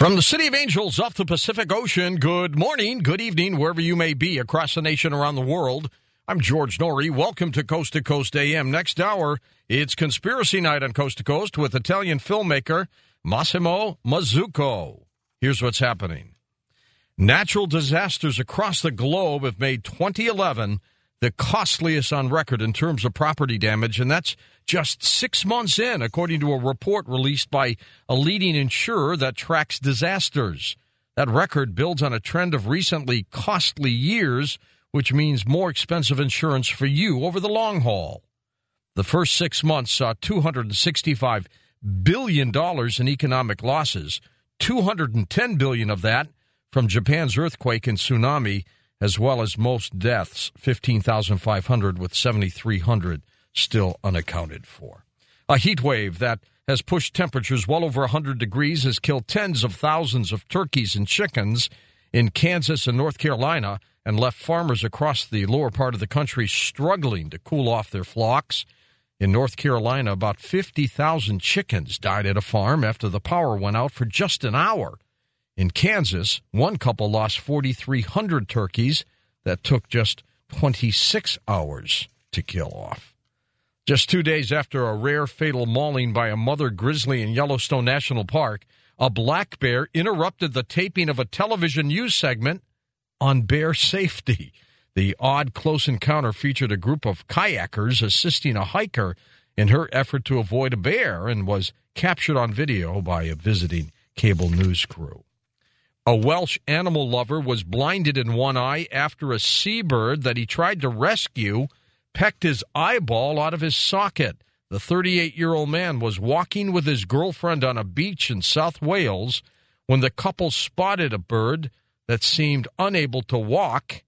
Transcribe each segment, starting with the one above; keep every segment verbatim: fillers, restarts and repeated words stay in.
From the City of Angels off the Pacific Ocean, good morning, good evening, wherever you may be across the nation, around the world. I'm George Norrie. Welcome to Coast to Coast A M. Next hour, it's Conspiracy Night on Coast to Coast with Italian filmmaker Massimo Mazzucco. Here's what's happening. Natural disasters across the globe have made twenty eleven the costliest on record in terms of property damage, and that's just six months in, according to a report released by a leading insurer that tracks disasters. That record builds on a trend of recently costly years, which means more expensive insurance for you over the long haul. The first six months saw two hundred sixty-five billion dollars in economic losses, two hundred ten billion dollars of that from Japan's earthquake and tsunami, as well as most deaths, fifteen thousand five hundred, with seven thousand three hundred still unaccounted for. A heat wave that has pushed temperatures well over one hundred degrees has killed tens of thousands of turkeys and chickens in Kansas and North Carolina and left farmers across the lower part of the country struggling to cool off their flocks. In North Carolina, about fifty thousand chickens died at a farm after the power went out for just an hour. In Kansas, one couple lost four thousand three hundred turkeys that took just twenty-six hours to kill off. Just two days after a rare fatal mauling by a mother grizzly in Yellowstone National Park, a black bear interrupted the taping of a television news segment on bear safety. The odd close encounter featured a group of kayakers assisting a hiker in her effort to avoid a bear and was captured on video by a visiting cable news crew. A Welsh animal lover was blinded in one eye after a seabird that he tried to rescue pecked his eyeball out of his socket. The thirty-eight-year-old man was walking with his girlfriend on a beach in South Wales when the couple spotted a bird that seemed unable to walk.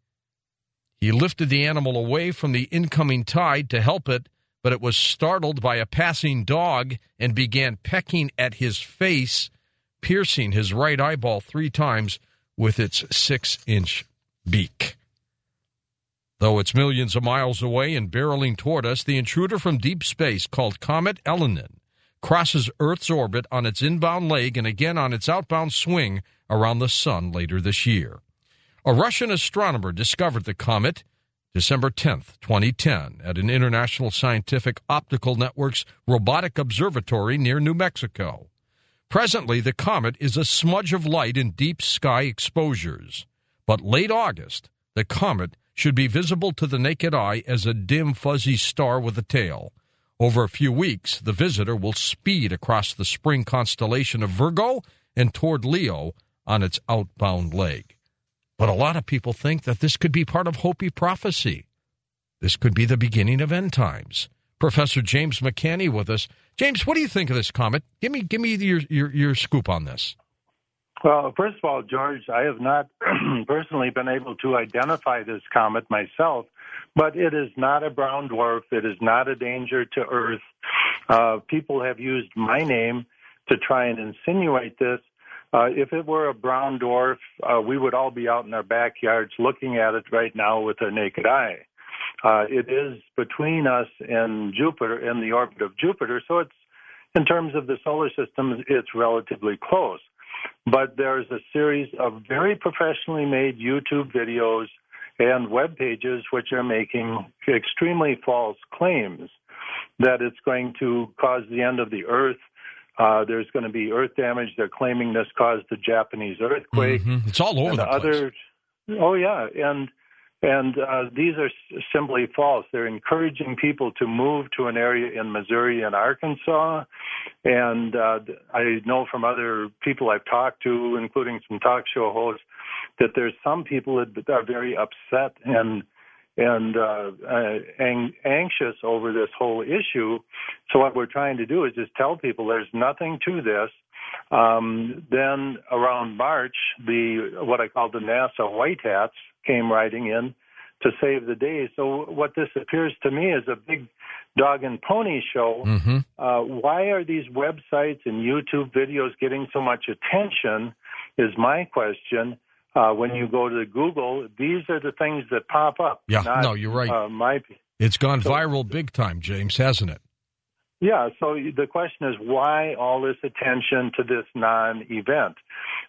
He lifted the animal away from the incoming tide to help it, but it was startled by a passing dog and began pecking at his face, piercing his right eyeball three times with its six-inch beak. Though it's millions of miles away and barreling toward us, the intruder from deep space called Comet Elenin crosses Earth's orbit on its inbound leg and again on its outbound swing around the sun later this year. A Russian astronomer discovered the comet December tenth, twenty ten, at an International Scientific Optical Network's robotic observatory near New Mexico. Presently, the comet is a smudge of light in deep sky exposures. But late August, the comet should be visible to the naked eye as a dim, fuzzy star with a tail. Over a few weeks, the visitor will speed across the spring constellation of Virgo and toward Leo on its outbound leg. But a lot of people think that this could be part of Hopi prophecy. This could be the beginning of end times. Professor James McCanney with us. James, what do you think of this comet? Give me, give me your, your, your scoop on this. Well, first of all, George, I have not personally been able to identify this comet myself, but it is not a brown dwarf. It is not a danger to Earth. Uh, people have used my name to try and insinuate this. Uh, if it were a brown dwarf, uh, we would all be out in our backyards looking at it right now with our naked eye. Uh, it is between us and Jupiter, in the orbit of Jupiter, so it's, in terms of the solar system, it's relatively close. But there's a series of very professionally made YouTube videos and web pages which are making extremely false claims that it's going to cause the end of the Earth. Uh, there's going to be Earth damage. They're claiming this caused the Japanese earthquake. Mm-hmm. It's all over and the other, place. Oh, yeah. And and uh, these are simply false. They're encouraging people to move to an area in Missouri and Arkansas. And uh, I know from other people I've talked to, including some talk show hosts, that there's some people that are very upset and and uh, uh, ang- anxious over this whole issue. So what we're trying to do is just tell people there's nothing to this. Um, then around March, the what I call the NASA White Hats came riding in to save the day. So what this appears to me is a big dog and pony show. Mm-hmm. Uh, why are these websites and YouTube videos getting so much attention is my question. Uh, when you go to Google, these are the things that pop up. Yeah, not, no, you're right. Uh, my, it's gone so, viral big time, James, hasn't it? Yeah, so the question is why all this attention to this non-event?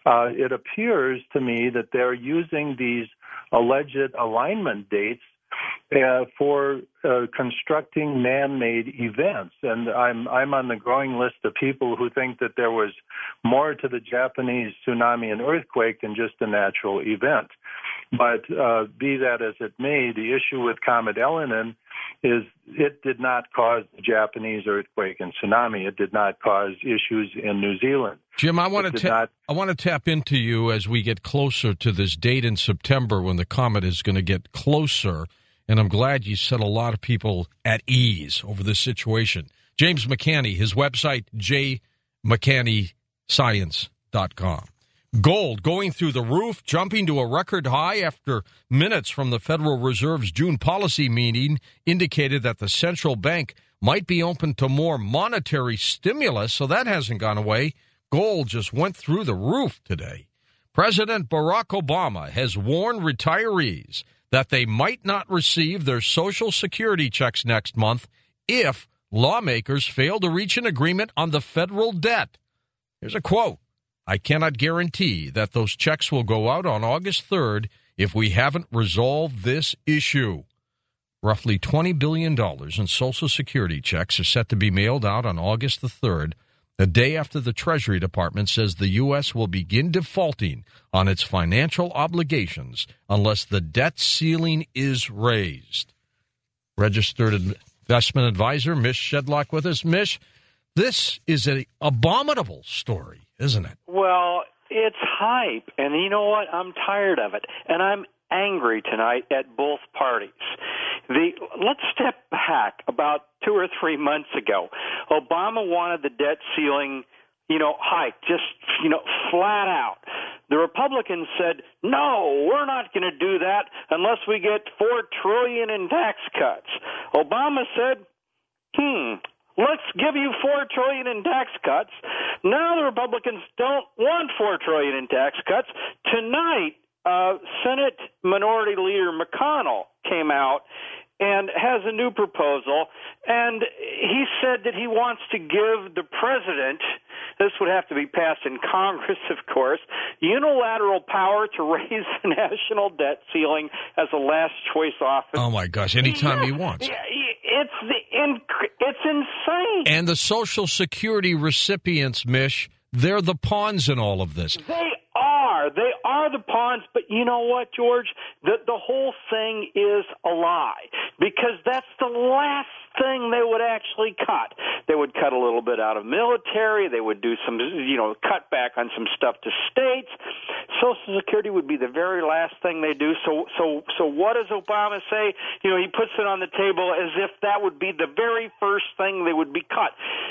uh, it appears to me that they're using these alleged alignment dates uh, for uh, constructing man-made events. And I'm I'm on the growing list of people who think that there was more to the Japanese tsunami and earthquake than just a natural event. But uh, be that as it may, the issue with Comet Elenin is it did not cause the Japanese earthquake and tsunami. It did not cause issues in New Zealand. Jim, I want to ta- not- I want to tap into you as we get closer to this date in September when the comet is going to get closer. And I'm glad you set a lot of people at ease over this situation. James McCanney, his website, j mcanney science dot com. Gold going through the roof, jumping to a record high after minutes from the Federal Reserve's June policy meeting indicated that the central bank might be open to more monetary stimulus, so that hasn't gone away. Gold just went through the roof today. President Barack Obama has warned retirees that they might not receive their Social Security checks next month if lawmakers fail to reach an agreement on the federal debt. Here's a quote. I cannot guarantee that those checks will go out on August third if we haven't resolved this issue. Roughly twenty billion dollars in Social Security checks are set to be mailed out on August the third, a day after the Treasury Department says the U S will begin defaulting on its financial obligations unless the debt ceiling is raised. Registered investment advisor Mish Shedlock with us. Mish, this is an abominable story, isn't it? Well, it's hype, and you know what? I'm tired of it, and I'm angry tonight at both parties. The let's step back about two or three months ago. Obama wanted the debt ceiling, you know, hiked, just, you know, flat out. The Republicans said, no, we're not going to do that unless we get four trillion dollars in tax cuts. Obama said, hmm, let's give you four trillion dollars in tax cuts. Now the Republicans don't want four trillion dollars in tax cuts. Tonight, uh, Senate Minority Leader McConnell came out and has a new proposal, and he said that he wants to give the president, this would have to be passed in Congress, of course, unilateral power to raise the national debt ceiling as a last choice office. Oh, my gosh, anytime yeah, he wants. It's, the, it's insane. And the Social Security recipients, Mish, they're the pawns in all of this. They are. They are the pawns, but you know what, George? The, the whole thing is a lie, because that's the last thing they would actually cut. They would cut a little bit out of military. They would do some, you know, cut back on some stuff to states. Social Security would be the very last thing they do. So, so, so what does Obama say? You know, he puts it on the table as if that would be the very first thing they would be cut.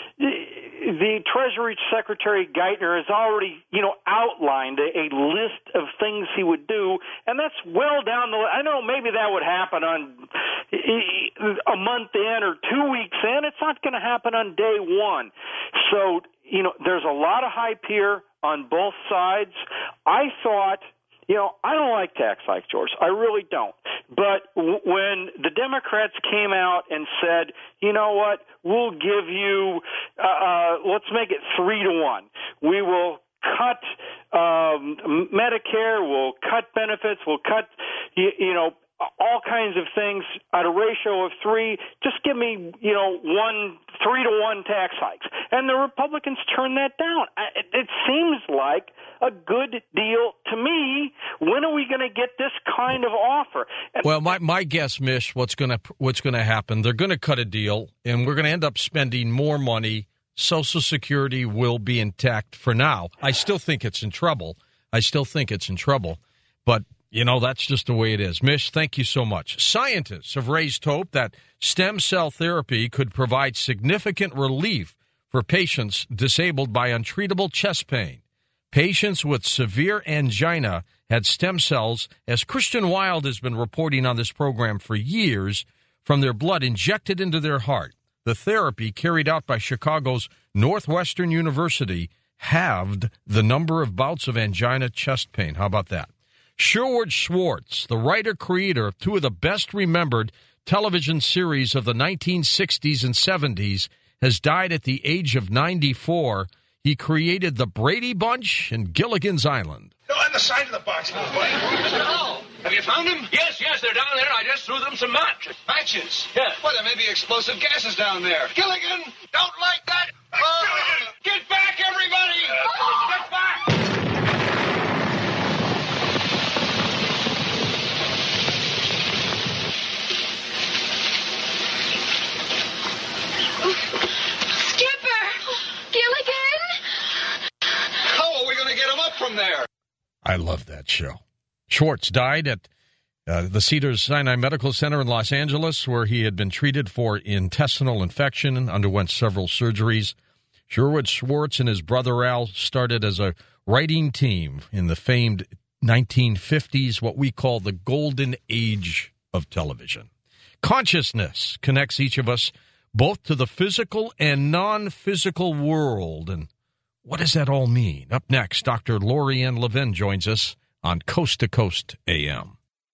The Treasury Secretary Geithner has already, you know, outlined a, a list of things he would do, and that's well down the. I know maybe that would happen on a month in or two weeks in. It's not going to happen on day one. So, you know, there's a lot of hype here on both sides. I thought, you know, I don't like tax hikes, George. I really don't. But w- when the Democrats came out and said, you know what, we'll give you, uh, uh, let's make it three to one. We will cut um, Medicare, we'll cut benefits, we'll cut, you, you know, all kinds of things at a ratio of three. Just give me, you know, one, three to one tax hikes. And the Republicans turned that down. It, it seems like a good deal to me. When are we going to get this kind of offer? And well, my, my guess, Mish, what's going to what's going to happen? They're going to cut a deal, and we're going to end up spending more money. Social Security will be intact for now. I still think it's in trouble. I still think it's in trouble, but. You know, that's just the way it is. Mish, thank you so much. Scientists have raised hope that stem cell therapy could provide significant relief for patients disabled by untreatable chest pain. Patients with severe angina had stem cells, as Christian Wild has been reporting on this program for years, from their blood injected into their heart. The therapy carried out by Chicago's Northwestern University halved the number of bouts of angina chest pain. How about that? Sherwood Schwartz, the writer-creator of two of the best-remembered television series of the nineteen sixties and seventies, has died at the age of ninety-four. He created the Brady Bunch and Gilligan's Island. No, on the side of the box, little boy. No. Have you found them? Yes, yes, they're down there. I just threw them some matches. Matches? Yeah. Well, there may be explosive gases down there. Gilligan, don't like that. Uh, get back, everybody! Get back! Skipper! Gilligan! How are we going to get him up from there? I love that show. Schwartz died at uh, the Cedars-Sinai Medical Center in Los Angeles, where he had been treated for intestinal infection and underwent several surgeries. Sherwood Schwartz and his brother Al started as a writing team in the famed nineteen fifties, what we call the golden age of television. Consciousness connects each of us both to the physical and non-physical world. And what does that all mean? Up next, Doctor Lori Ann Levin joins us on Coast to Coast A M.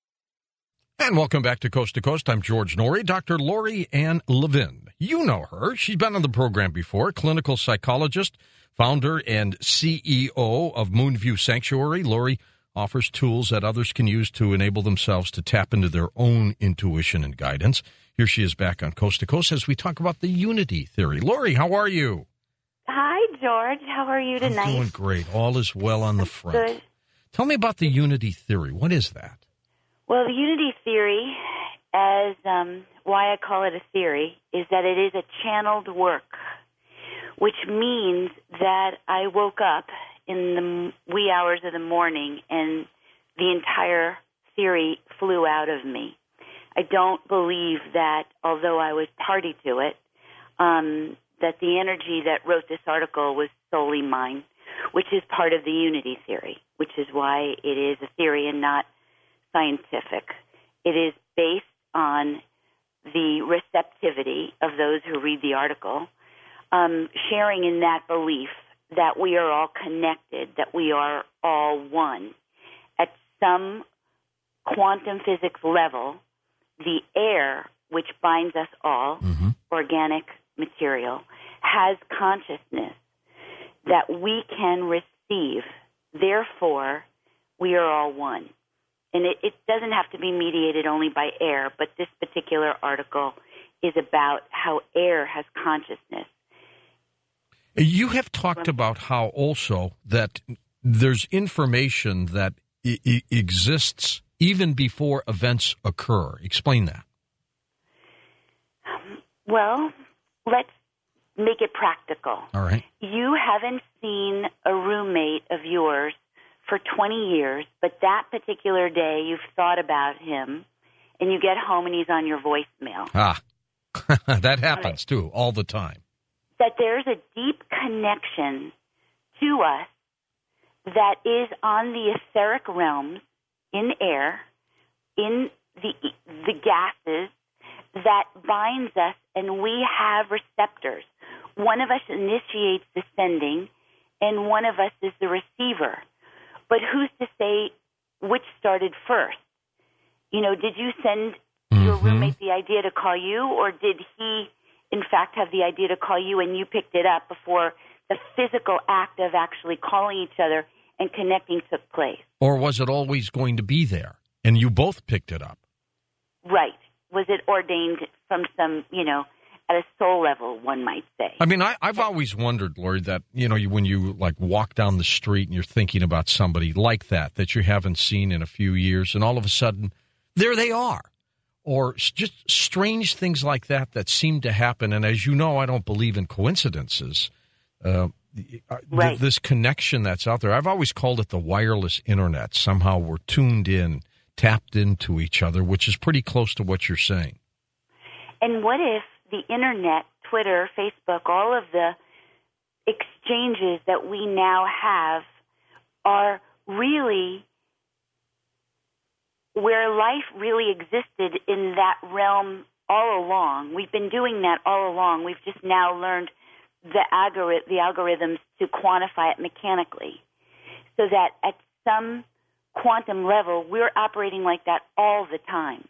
And welcome back to Coast to Coast. I'm George Norrie. Doctor Lori Ann Levin. You know her. She's been on the program before. Clinical psychologist, founder, and C E O of Moonview Sanctuary. Lori offers tools that others can use to enable themselves to tap into their own intuition and guidance. Here she is back on Coast to Coast as we talk about the unity theory. Lori, how are you? Hi, George. How are you tonight? I'm doing great. All is well on the front. Good. Tell me about the unity theory. What is that? Well, the unity theory, as um, why I call it a theory, is that it is a channeled work, which means that I woke up in the wee hours of the morning and the entire theory flew out of me. I don't believe that, although I was party to it, um, that the energy that wrote this article was solely mine, which is part of the unity theory, which is why it is a theory and not scientific. It is based on the receptivity of those who read the article, um, sharing in that belief that we are all connected, that we are all one. At some quantum physics level, the air, which binds us all, mm-hmm. organic material, has consciousness that we can receive. Therefore, we are all one. And it, it doesn't have to be mediated only by air, but this particular article is about how air has consciousness. You have talked about how also that there's information that I- I exists even before events occur. Explain that. Well, let's make it practical. All right. You haven't seen a roommate of yours for twenty years, but that particular day you've thought about him, and you get home and he's on your voicemail. Ah, that happens too, all the time. That there's a deep connection to us that is on the etheric realms, in air, in the the gases, that binds us, and we have receptors. One of us initiates the sending, and one of us is the receiver. But who's to say which started first? You know, did you send mm-hmm. your roommate the idea to call you, or did he, in fact, have the idea to call you and you picked it up before the physical act of actually calling each other and connecting took place? Or was it always going to be there, and you both picked it up? Right. Was it ordained from some, you know, at a soul level, one might say? I mean, I, I've always wondered, Lori, that, you know, you, when you, like, walk down the street and you're thinking about somebody like that, that you haven't seen in a few years, and all of a sudden, there they are. Or just strange things like that that seem to happen. And as you know, I don't believe in coincidences. Uh, right. th- this connection that's out there, I've always called it the wireless internet. Somehow we're tuned in, tapped into each other, which is pretty close to what you're saying. And what if the internet, Twitter, Facebook, all of the exchanges that we now have are really where life really existed in that realm all along? We've been doing that all along. We've just now learned the, algori- the algorithms to quantify it mechanically, so that at some quantum level, we're operating like that all the time.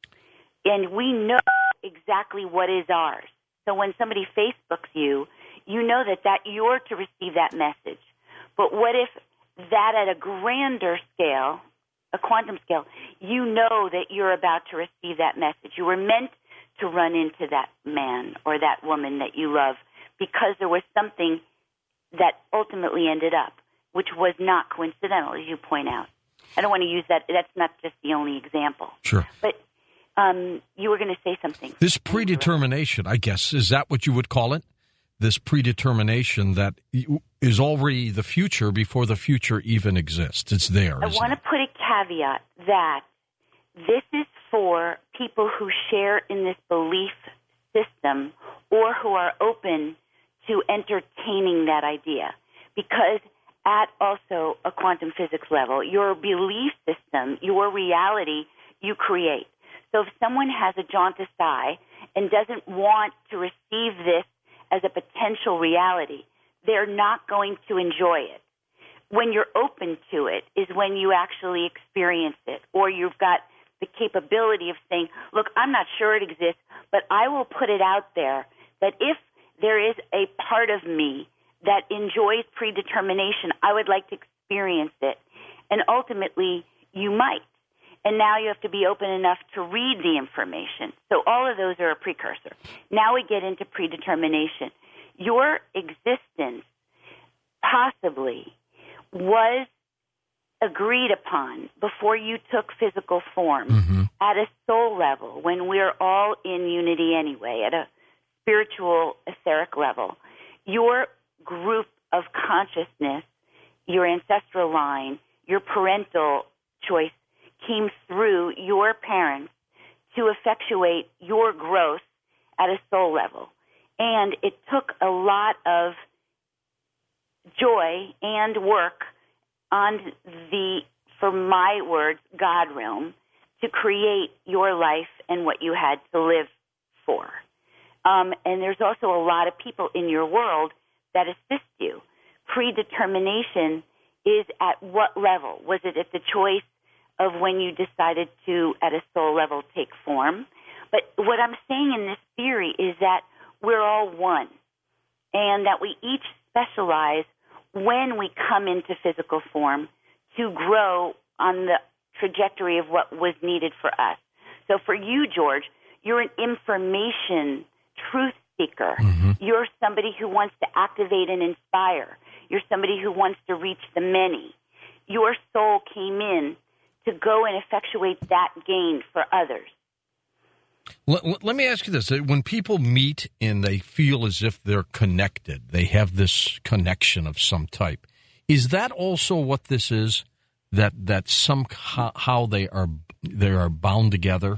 And we know exactly what is ours. So when somebody Facebooks you, you know that, that you're to receive that message. But what if that at a grander scale, a quantum scale, you know that you're about to receive that message. You were meant to run into that man or that woman that you love because there was something that ultimately ended up, which was not coincidental, as you point out. I don't want to use that. That's not just the only example. Sure. But um, you were going to say something. This predetermination, I guess, is that what you would call it? This predetermination that is already the future before the future even exists. It's there. I want to put a caveat that this is for people who share in this belief system or who are open to entertaining that idea. Because at also a quantum physics level, your belief system, your reality, you create. So if someone has a jaundiced eye and doesn't want to receive this as a potential reality, they're not going to enjoy it. When you're open to it is when you actually experience it, or you've got the capability of saying, look, I'm not sure it exists, but I will put it out there that if there is a part of me that enjoys predetermination, I would like to experience it. And ultimately, you might. And now you have to be open enough to read the information. So all of those are a precursor. Now we get into predetermination. Your existence possibly was agreed upon before you took physical form mm-hmm. at a soul level, when we're all in unity anyway, at a spiritual, etheric level. Your group of consciousness, your ancestral line, your parental choice came through your parents to effectuate your growth at a soul level. And it took a lot of joy and work on the, for my words, God realm, to create your life and what you had to live for. Um, and there's also a lot of people in your world that assist you. Predetermination is at what level? Was it at the choice of when you decided to, at a soul level, take form? But what I'm saying in this theory is that we're all one, and that we each specialize when we come into physical form to grow on the trajectory of what was needed for us. So for you, George, you're an information truth seeker. Mm-hmm. You're somebody who wants to activate and inspire. You're somebody who wants to reach the many. Your soul came in to go and effectuate that gain for others. Let, let me ask you this. When people meet and they feel as if they're connected, they have this connection of some type, is that also what this is, that that somehow they are they are bound together?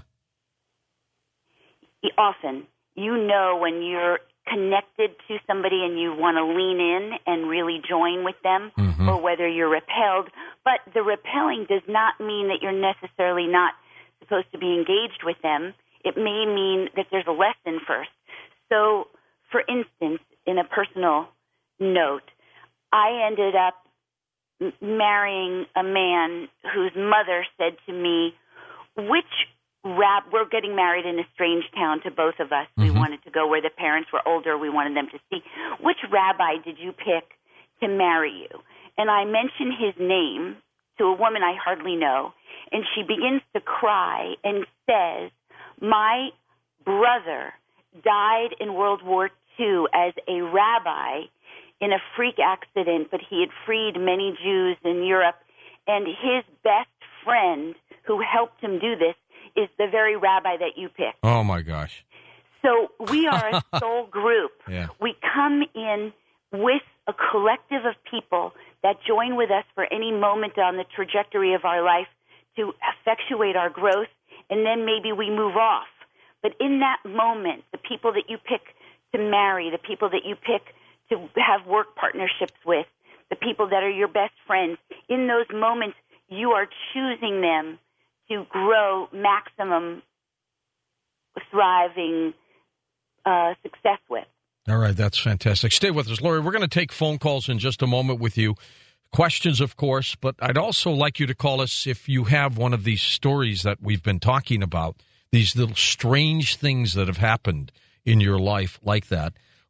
Often. You know when you're connected to somebody and you want to lean in and really join with them, mm-hmm. or whether you're repelled. But the repelling does not mean that you're necessarily not supposed to be engaged with them. It may mean that there's a lesson first. So, for instance, in a personal note, I ended up m- marrying a man whose mother said to me, which rab, we're getting married in a strange town to both of us. Mm-hmm. We wanted to go where the parents were older. We wanted them to see. Which rabbi did you pick to marry you? And I mentioned his name to a woman I hardly know, and she begins to cry and says, my brother died in World War Two as a rabbi in a freak accident, but he had freed many Jews in Europe, and his best friend who helped him do this is the very rabbi that you picked. Oh, my gosh. So we are a soul group. Yeah. We come in with a collective of people that join with us for any moment on the trajectory of our life to effectuate our growth, and then maybe we move off. But in that moment, the people that you pick to marry, the people that you pick to have work partnerships with, the people that are your best friends, in those moments, you are choosing them to grow maximum thriving uh, success with. All right, that's fantastic. Stay with us, Lori. We're going to take phone calls in just a moment with you. Questions, of course, but I'd also like you to call us if you have one of these stories that we've been talking about, these little strange things that have happened in your life like that.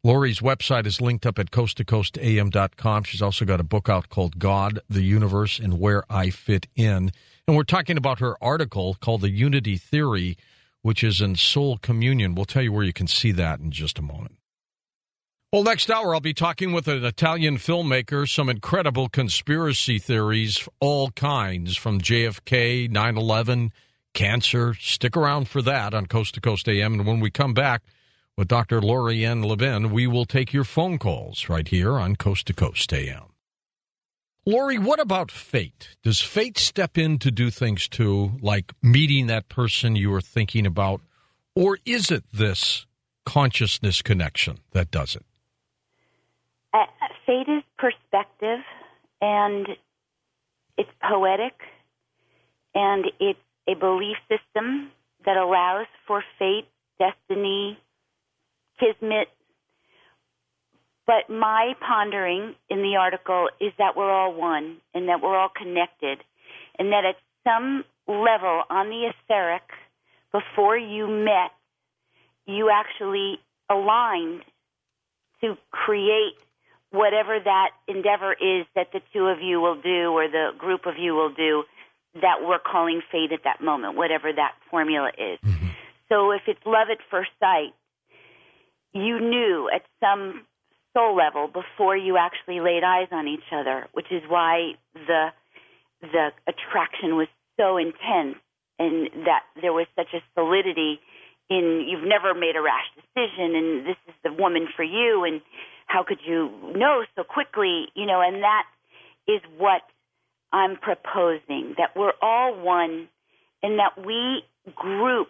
Lori's website is linked up at coast to coast a m dot com. She's also got a book out called God, the Universe, and Where I Fit In. And we're talking about her article called The Unity Theory, which is in Soul Communion. We'll tell you where you can see that in just a moment. Well, next hour, I'll be talking with an Italian filmmaker, some incredible conspiracy theories, all kinds, from J F K, nine eleven, cancer. Stick around for that on Coast to Coast A M. And when we come back with Doctor Lori-Ann Levin, we will take your phone calls right here on Coast to Coast A M. Lori, what about fate? Does fate step in to do things too, like meeting that person you were thinking about? Or is it this consciousness connection that does it? Uh, fate is perspective, and it's poetic, and it's a belief system that allows for fate, destiny, kismet. But my pondering in the article is that we're all one, and that we're all connected, and that at some level on the etheric, before you met, you actually aligned to create whatever that endeavor is that the two of you will do or the group of you will do that we're calling fate at that moment, whatever that formula is. Mm-hmm. So if it's love at first sight, you knew at some soul level before you actually laid eyes on each other, which is why the the attraction was so intense and that there was such a solidity in you've never made a rash decision and this is the woman for you and how could you know so quickly, you know, and that is what I'm proposing, that we're all one and that we group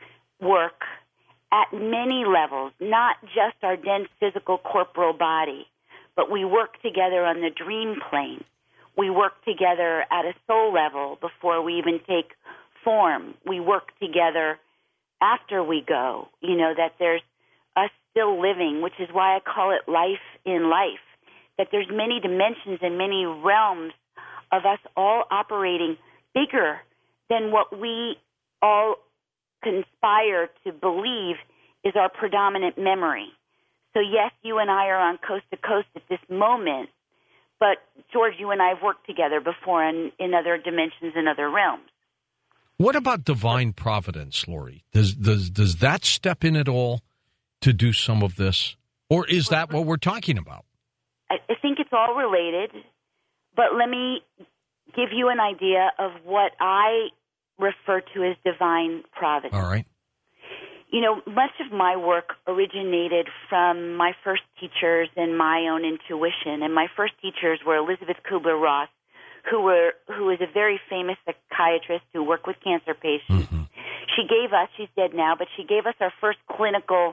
work at many levels, not just our dense physical corporal body, but we work together on the dream plane. We work together at a soul level before we even take form. We work together after we go, you know, that there's us still living, which is why I call it life in life, that there's many dimensions and many realms of us all operating bigger than what we all conspire to believe is our predominant memory. So yes, you and I are on coast to coast at this moment, but George, you and I have worked together before in, in other dimensions and other realms. What about divine providence, Lori? Does does does that step in at all to do some of this? Or is that what we're talking about? I, I think it's all related, but let me give you an idea of what I refer to as divine providence. All right. You know, much of my work originated from my first teachers and my own intuition. And my first teachers were Elizabeth Kubler-Ross, who were who was a very famous psychiatrist who worked with cancer patients. Mm-hmm. She gave us, she's dead now, but she gave us our first clinical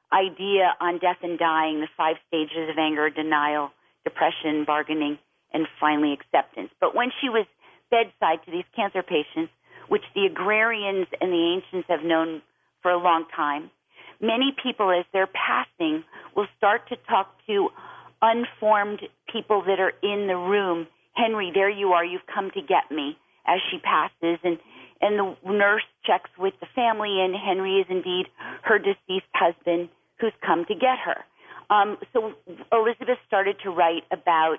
idea on death and dying, the five stages of anger, denial, depression, bargaining, and finally acceptance. But when she was bedside to these cancer patients, which the agrarians and the ancients have known for a long time, many people as they're passing will start to talk to unformed people that are in the room. Henry, there you are, you've come to get me, as she passes. And, and the nurse checks with the family, and Henry is indeed her deceased husband who's come to get her. Um, so Elizabeth started to write about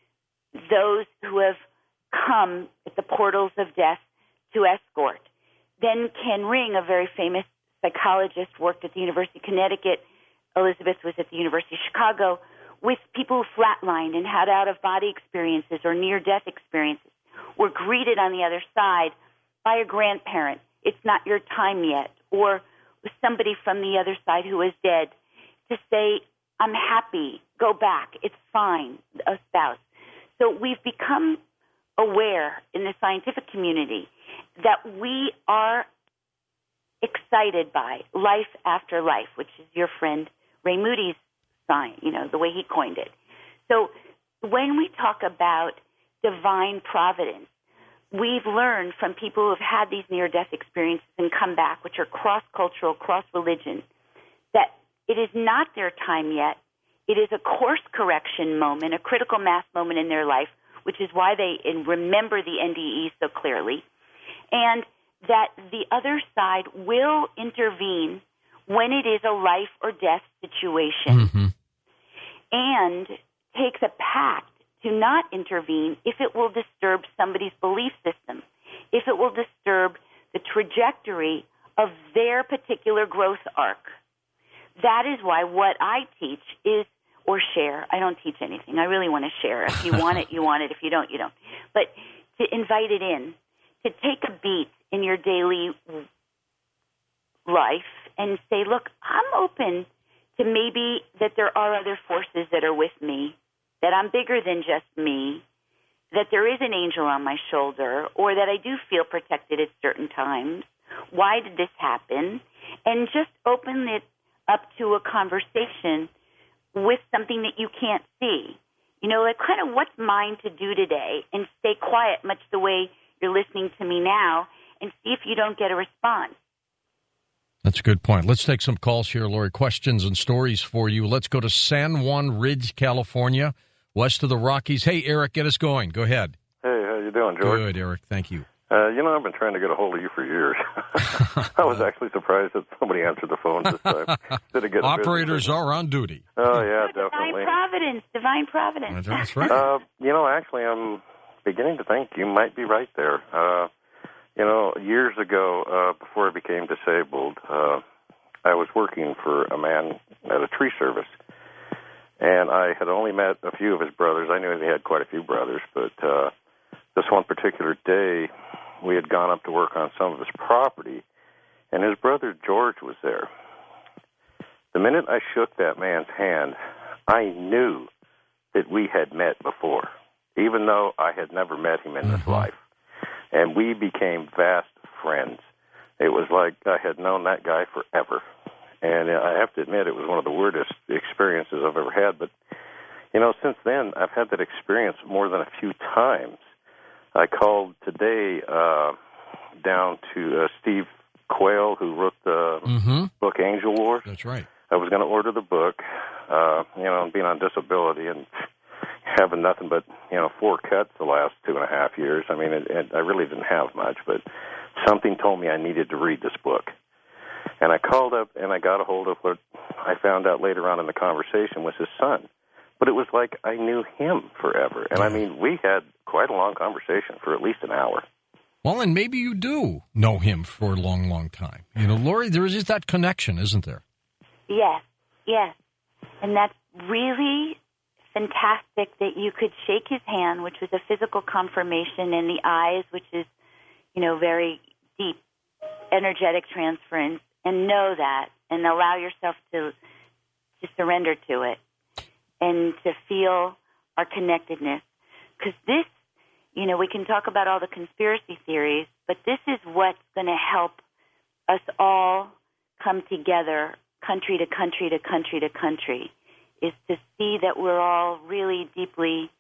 those who have come at the portals of death to escort. Then Ken Ring, a very famous psychologist, worked at the University of Connecticut. Elizabeth was at the University of Chicago with people who flatlined and had out-of-body experiences or near-death experiences, were greeted on the other side by a grandparent. It's not your time yet. Or somebody from the other side who is dead to say, I'm happy, go back, it's fine, a spouse. So we've become aware in the scientific community that we are excited by life after life, which is your friend Ray Moody's sign, you know, the way he coined it. So when we talk about divine providence, we've learned from people who have had these near-death experiences and come back, which are cross-cultural, cross-religion, that it is not their time yet. It is a course correction moment, a critical mass moment in their life, which is why they remember the N D E so clearly, and that the other side will intervene when it is a life or death situation. Mm-hmm. and takes a pact to not intervene if it will disturb somebody's belief system, if it will disturb the trajectory of their particular growth arc. That is why what I teach is, or share, I don't teach anything. I really want to share. If you want it, you want it. If you don't, you don't. But to invite it in, to take a beat in your daily life and say, look, I'm open to maybe that there are other forces that are with me, that I'm bigger than just me, that there is an angel on my shoulder, or that I do feel protected at certain times. Why did this happen? And just open it up to a conversation with something that you can't see. You know, like kind of what's mine to do today, and stay quiet, much the way you're listening to me now, and see if you don't get a response. That's a good point. Let's take some calls here, Lori. Questions and stories for you. Let's go to San Juan Ridge, California, west of the Rockies. Hey, Eric, get us going. Go ahead. Hey, how you doing, George? Good, Eric. Thank you. Uh, you know, I've been trying to get a hold of you for years. I was actually surprised that somebody answered the phone this time. Did it get Operators are on duty. Oh, yeah, oh, definitely. Divine Providence, Divine Providence. That's right. Uh, you know, actually, I'm beginning to think you might be right there. Uh, you know, years ago, uh, before I became disabled, uh, I was working for a man at a tree service, and I had only met a few of his brothers. I knew he had quite a few brothers, but uh, this one particular day, we had gone up to work on some of his property, and his brother George was there. The minute I shook that man's hand, I knew that we had met before, even though I had never met him in this Mm-hmm. life. And we became fast friends. It was like I had known that guy forever. And I have to admit, it was one of the weirdest experiences I've ever had. But, you know, since then, I've had that experience more than a few times. I called today uh, down to uh, Steve Quayle, who wrote the mm-hmm. book Angel Wars. That's right. I was going to order the book, uh, you know, being on disability and having nothing but, you know, four cuts the last two and a half years. I mean, it, it, I really didn't have much, but something told me I needed to read this book. And I called up and I got a hold of what I found out later on in the conversation was his son. But it was like I knew him forever. And, I mean, we had quite a long conversation for at least an hour. Well, and maybe you do know him for a long, long time. You know, Lori, there is just that connection, isn't there? Yes, yes. And that's really fantastic that you could shake his hand, which was a physical confirmation, and the eyes, which is, you know, very deep, energetic transference, and know that and allow yourself to to surrender to it and to feel our connectedness. Because this, you know, we can talk about all the conspiracy theories, but this is what's going to help us all come together, country to country to country to country, is to see that we're all really deeply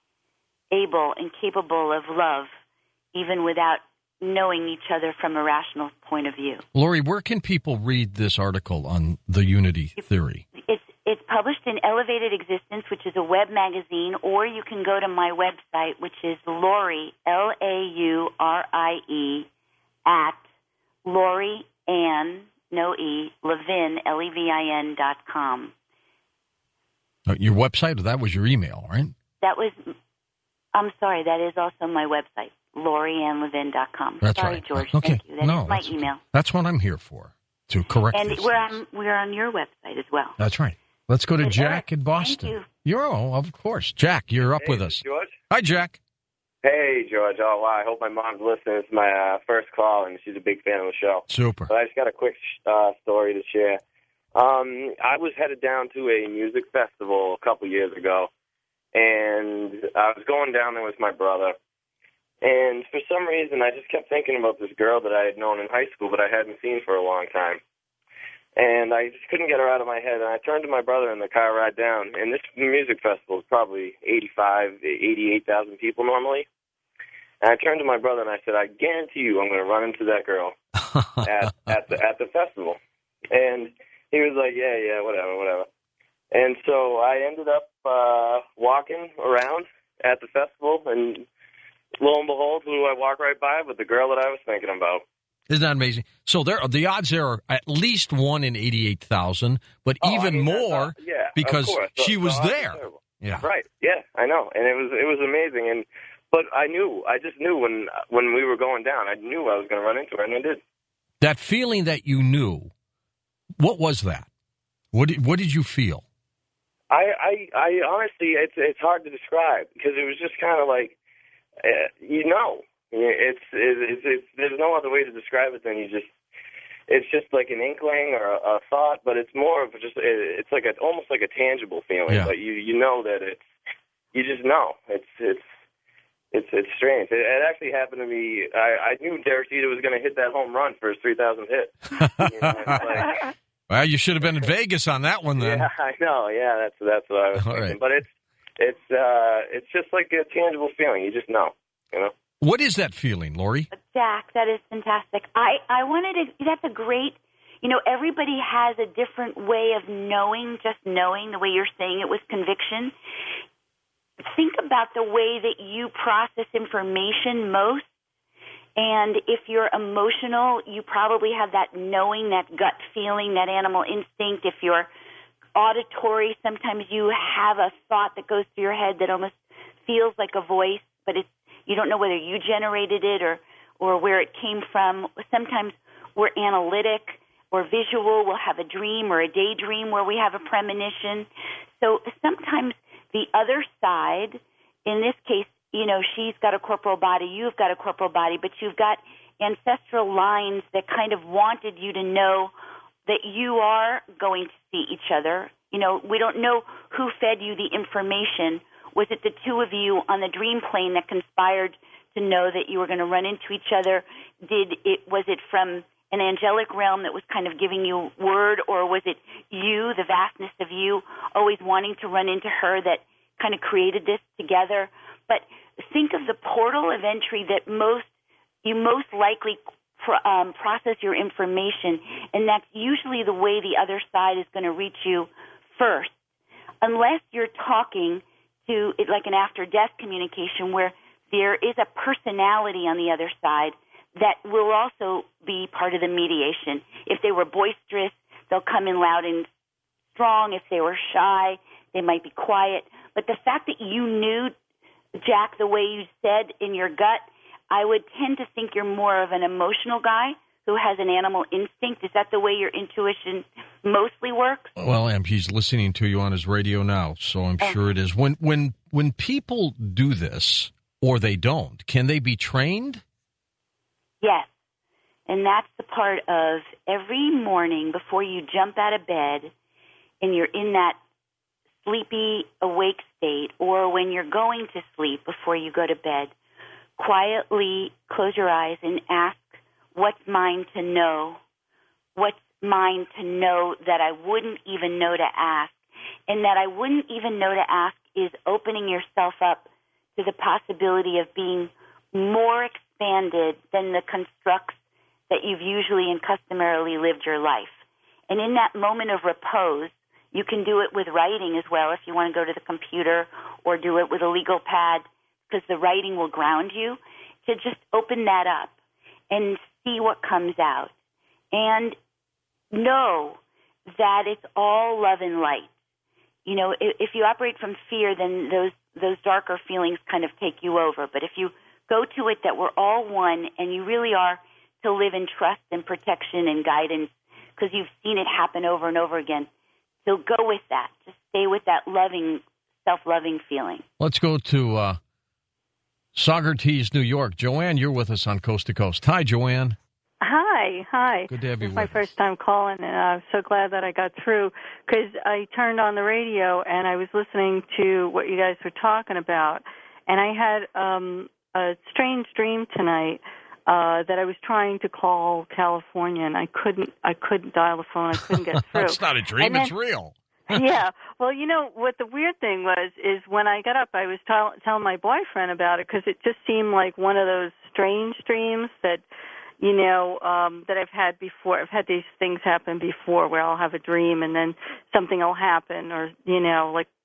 able and capable of love, even without knowing each other from a rational point of view. Lori, where can people read this article on the unity theory? It's it's published in Elevated Existence, which is a web magazine, or you can go to my website, which is Laurie, L A U R I E, at Laurie Ann, no E, Levin, L E V I N dot com. Uh, your website, that was your email, right? That was, I'm sorry, that is also my website, Laurie Ann Levin dot com. That's sorry, right. George. Okay. Thank you. That no, is my that's, email. That's what I'm here for, to correct And these we're things. on, we're on your website as well. That's right. Let's go to But Jack Eric, in Boston. thank you. You're, oh, of course. Jack, you're up Hey, with us. George? Hi, Jack. Hey, George. Oh, wow. I hope my mom's listening. It's my uh, first call, and she's a big fan of the show. Super. But I just got a quick uh, story to share. Um, I was headed down to a music festival a couple years ago, and I was going down there with my brother. And for some reason, I just kept thinking about this girl that I had known in high school, but I hadn't seen for a long time. And I just couldn't get her out of my head. And I turned to my brother in the car ride down. And this music festival is probably eighty-five, eighty-eight thousand people normally. And I turned to my brother and I said, I guarantee you I'm going to run into that girl at, at the at the festival. And he was like, yeah, yeah, whatever, whatever. And so I ended up uh, walking around at the festival, and lo and behold, who do I walk right by? But the girl that I was thinking about. Isn't that amazing? So there, the odds there are at least one in eighty-eight thousand, but Oh, even I mean, more uh, yeah, because of course. The- she the was odds are there. terrible. Yeah. Right. Yeah, I know, and it was it was amazing. And but I knew, I just knew when when we were going down, I knew I was going to run into her, and I did. That feeling that you knew, what was that? What did, what did you feel? I, I, I honestly, it's it's hard to describe because it was just kind of like, uh, you know, it's, it's it's there's no other way to describe it than you just. It's just like an inkling or a, a thought, but it's more of just it's like a almost like a tangible feeling. Yeah. But you you know that it's you just know it's it's it's it's strange. It, it actually happened to me. I, I knew Derek Jeter was going to hit that home run for his three thousandth hit. You know, it's like, Well, you should have been in Vegas on that one then. yeah, I know. Yeah, that's that's what I was All thinking. right. But it's it's uh it's just like a tangible feeling. You just know. You know. What is that feeling, Lori? Jack, that is fantastic. I, I wanted to, that's a great, you know, everybody has a different way of knowing, just knowing, the way you're saying it with conviction. Think about the way that you process information most. And if you're emotional, you probably have that knowing, that gut feeling, that animal instinct. If you're auditory, sometimes you have a thought that goes through your head that almost feels like a voice, but it's, you don't know whether you generated it or, or where it came from. Sometimes we're analytic or visual. We'll have a dream or a daydream where we have a premonition. So sometimes the other side, in this case, you know, she's got a corporal body, you've got a corporal body, but you've got ancestral lines that kind of wanted you to know that you are going to see each other. You know, we don't know who fed you the information. Was it the two of you on the dream plane that conspired to know that you were going to run into each other? Did it was it from an angelic realm that was kind of giving you word, or was it you, the vastness of you, always wanting to run into her that kind of created this together? But think of the portal of entry that most you most likely pro- um, process your information, and that's usually the way the other side is going to reach you first, unless you're talking to it like an after-death communication where there is a personality on the other side that will also be part of the mediation. If they were boisterous, they'll come in loud and strong. If they were shy, they might be quiet. But the fact that you knew, Jack, the way you said in your gut, I would tend to think you're more of an emotional guy who has an animal instinct. Is that the way your intuition mostly works? Well, and he's listening to you on his radio now, so I'm Oh. sure it is. When when when people do this, or they don't, can they be trained? Yes. And that's the part of every morning before you jump out of bed and you're in that sleepy, awake state, or when you're going to sleep before you go to bed, quietly close your eyes and ask, what's mine to know? What's mine to know that I wouldn't even know to ask? And that I wouldn't even know to ask is opening yourself up to the possibility of being more expanded than the constructs that you've usually and customarily lived your life. And in that moment of repose, you can do it with writing as well if you want to go to the computer, or do it with a legal pad, because the writing will ground you, to just open that up and see what comes out. And know that it's all love and light. You know, if, if you operate from fear, then those those darker feelings kind of take you over. But if you go to it that we're all one, and you really are to live in trust and protection and guidance, because you've seen it happen over and over again, so go with that. Just stay with that loving, self-loving feeling. Let's go to uh, Saugerties, New York. Joanne, you're with us on Coast to Coast. Hi, Joanne. Hi, hi. Good to have you This is with my us. first time calling, and I'm so glad that I got through, because I turned on the radio and I was listening to what you guys were talking about, and I had um, a strange dream tonight uh, that I was trying to call California, and I couldn't. I couldn't dial the phone. I couldn't get through. It's not a dream. And then- it's real. Yeah. Well, you know, what the weird thing was is when I got up, I was tell- telling my boyfriend about it, because it just seemed like one of those strange dreams that, you know, um, that I've had before. I've had these things happen before where I'll have a dream and then something will happen, or, you know, like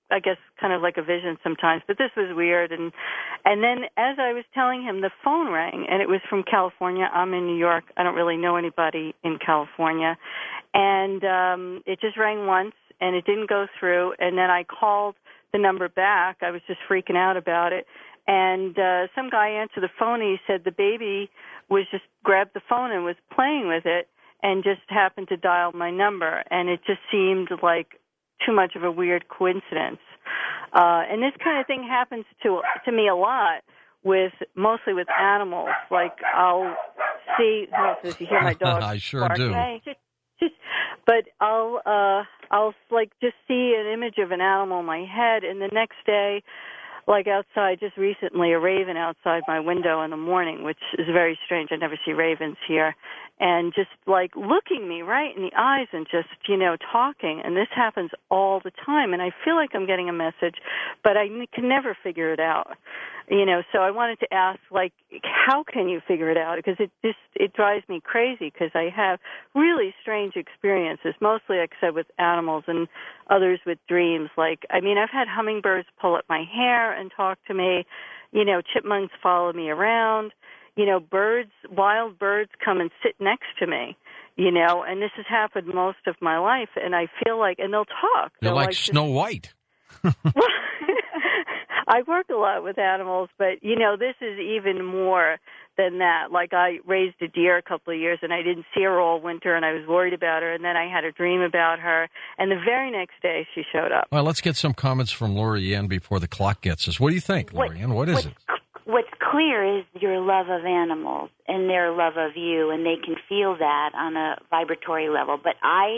I guess, kind of like a vision sometimes, but this was weird. And and then as I was telling him, the phone rang, and it was from California. I'm in New York. I don't really know anybody in California. And um, it just rang once, and it didn't go through. And then I called the number back. I was just freaking out about it. And uh, some guy answered the phone, and he said the baby was just grabbed the phone and was playing with it and just happened to dial my number. And it just seemed like too much of a weird coincidence. Uh, and this kind of thing happens to to me a lot, with mostly with animals. Like I'll see, oh, does you hear my dog? I sure bark? do. Okay. Just, just, but I'll uh, I'll like just see an image of an animal in my head, and the next day, like outside, just recently, a raven outside my window in the morning, which is very strange. I never see ravens here. And just like looking me right in the eyes and just, you know, talking. And this happens all the time. And I feel like I'm getting a message, but I can never figure it out. You know, so I wanted to ask, like, how can you figure it out? Because it just, it drives me crazy because I have really strange experiences, mostly, like I said, with animals and others with dreams. Like, I mean, I've had hummingbirds pull at my hair and talk to me. You know, chipmunks follow me around. You know, birds, wild birds come and sit next to me, you know, and this has happened most of my life. And I feel like, and they'll talk. They're They'll like, like Snow just, White. I work a lot with animals, but, you know, this is even more than that. Like, I raised a deer a couple of years, and I didn't see her all winter, and I was worried about her, and then I had a dream about her, and the very next day she showed up. Well, let's get some comments from Lori Ann before the clock gets us. What do you think, Lori Ann? What is what's, it? What's clear is your love of animals and their love of you, and they can feel that on a vibratory level. But I,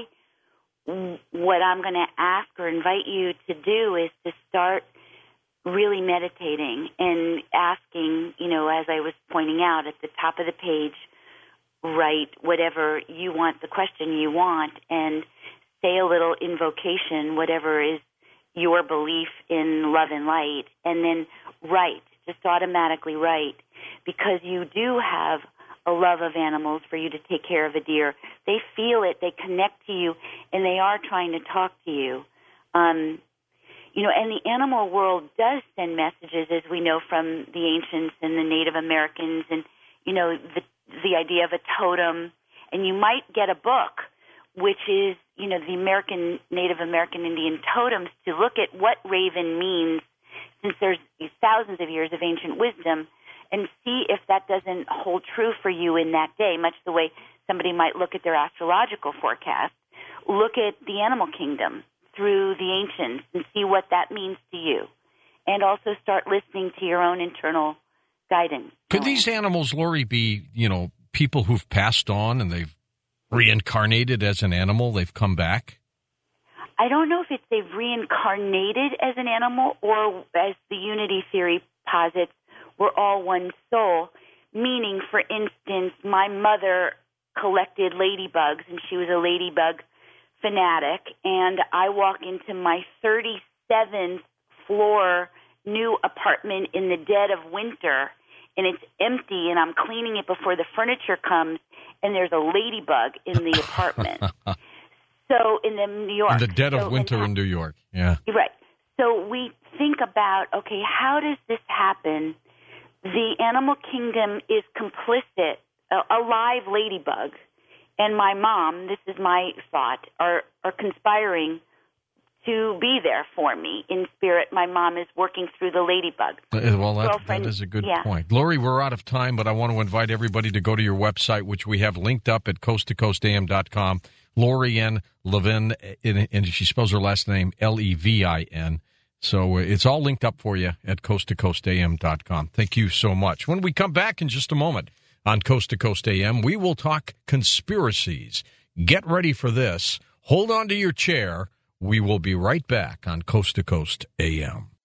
what I'm going to ask or invite you to do is to start really meditating and asking, you know, as I was pointing out at the top of the page, write whatever you want, the question you want, and say a little invocation, whatever is your belief in love and light, and then write, just automatically write, because you do have a love of animals for you to take care of a deer. They feel it, they connect to you, and they are trying to talk to you. Um, You know, and the animal world does send messages, as we know from the ancients and the Native Americans, and, you know, the the idea of a totem. And you might get a book, which is, you know, the American, Native American Indian totems, to look at what raven means, since there's thousands of years of ancient wisdom, and see if that doesn't hold true for you in that day, much the way somebody might look at their astrological forecast. Look at the animal kingdom through the ancients and see what that means to you. And also start listening to your own internal guidance. Could these animals, Lori, be, you know, people who've passed on and they've reincarnated as an animal, they've come back? I don't know if it's they've reincarnated as an animal, or as the unity theory posits, we're all one soul. Meaning, for instance, my mother collected ladybugs, and she was a ladybug fanatic, and I walk into my thirty-seventh floor new apartment in the dead of winter, and it's empty, and I'm cleaning it before the furniture comes, and there's a ladybug in the apartment. So in the New York. In the dead of so winter in, in New York, yeah. Right. So we think about, okay, how does this happen? The animal kingdom is complicit, a, a live ladybug, and my mom, this is my thought, are, are conspiring to be there for me in spirit. My mom is working through the ladybug. Uh, well, that, that is a good yeah. point. Lori, we're out of time, but I want to invite everybody to go to your website, which we have linked up at coast to coast a m dot com. Lori Ann Levin, and she spells her last name L E V I N. So it's all linked up for you at coast to coast a m dot com. Thank you so much. When we come back in just a moment on Coast to Coast A M, we will talk conspiracies. Get ready for this. Hold on to your chair. We will be right back on Coast to Coast A M.